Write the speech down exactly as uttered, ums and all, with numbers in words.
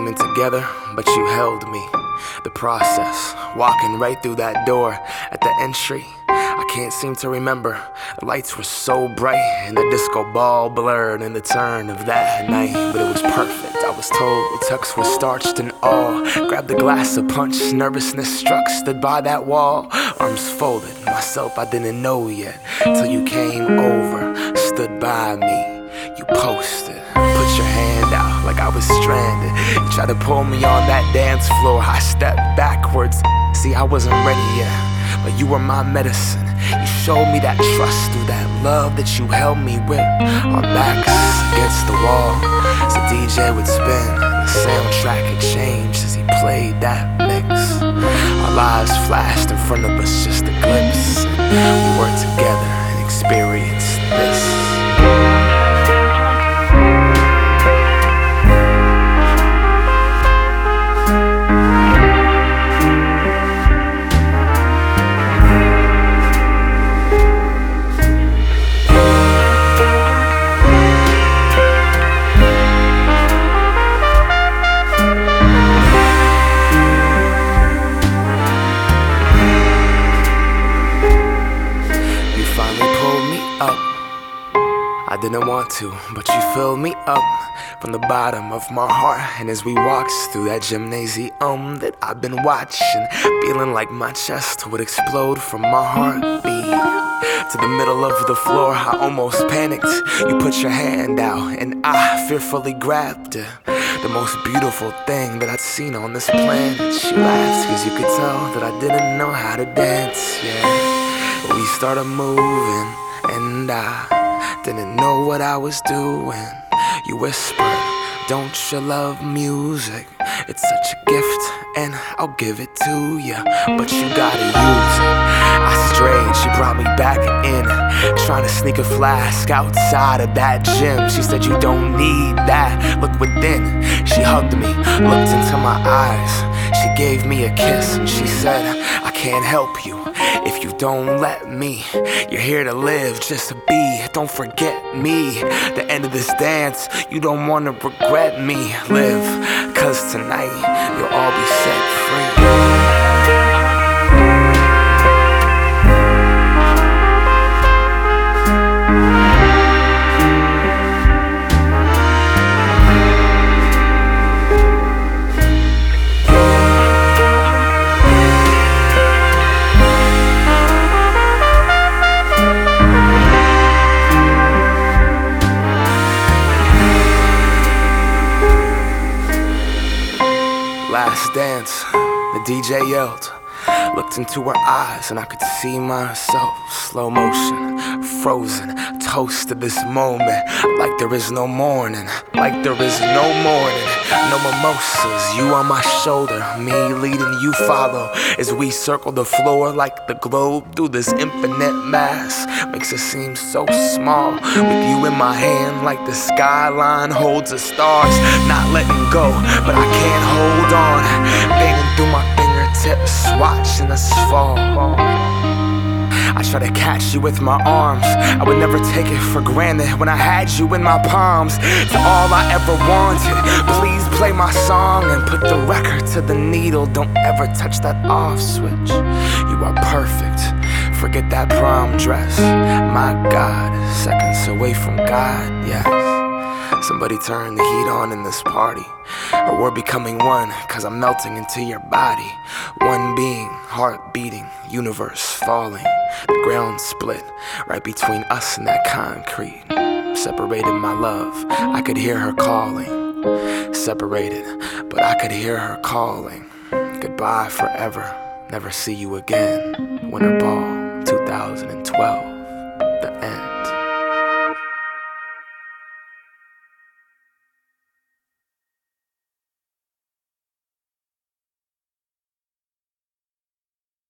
seeming together, but you held me. The process, walking right through that door at the entry, I can't seem to remember. The lights were so bright and the disco ball blurred in the turn of that night, but it was perfect. I was told the tux was starched and all. Grabbed a glass of punch, nervousness struck, stood by that wall, arms folded. Myself I didn't know yet till you came over, stood by me. You posted, put your hand out like I was stranded. You tried to pull me on that dance floor. I stepped backwards. See, I wasn't ready yet, but you were my medicine. You showed me that trust through that love that you held me with. Our backs against the wall as the D J would spin. The soundtrack had changed as he played that mix. Our lives flashed in front of us, just a glimpse. We were together and experienced this. I didn't want to, but you filled me up from the bottom of my heart. And as we walked through that gymnasium that I've been watching, feeling like my chest would explode from my heartbeat. To the middle of the floor, I almost panicked. You put your hand out and I fearfully grabbed it. The most beautiful thing that I'd seen on this planet. She laughed cause you could tell that I didn't know how to dance, yeah. We started moving and I didn't know what I was doing. You whispered, don't you love music? It's such a gift and I'll give it to you, but you gotta use it. I strayed, she brought me back in, trying to sneak a flask outside of that gym. She said you don't need that, look within. She hugged me, looked into my eyes. She gave me a kiss and she said, I can't help you if you don't let me. You're here to live, just to be, don't forget me. The end of this dance, you don't wanna regret me. Live, cause tonight you'll all be set free. Last dance, the D J yelled. Looked into her eyes and I could see myself. Slow motion, frozen, toast to this moment. Like there is no morning, like there is no morning. No mimosas, you on my shoulder, me leading, you follow. As we circle the floor like the globe through this infinite mass. Makes it seem so small, with you in my hand like the skyline holds the stars. Not letting go, but I can't hold on. Fading through my fingertips, watching us fall. I try to catch you with my arms. I would never take it for granted when I had you in my palms. It's all I ever wanted. Please play my song and put the record to the needle. Don't ever touch that off switch. You are perfect. Forget that prom dress. My God, seconds away from God, yes. Somebody turn the heat on in this party, or we're becoming one, cause I'm melting into your body. One being, heart beating, universe falling. The ground split right between us and that concrete. Separated, my love, I could hear her calling. Separated, but I could hear her calling. Goodbye forever, never see you again. Winter Ball, two thousand twelve.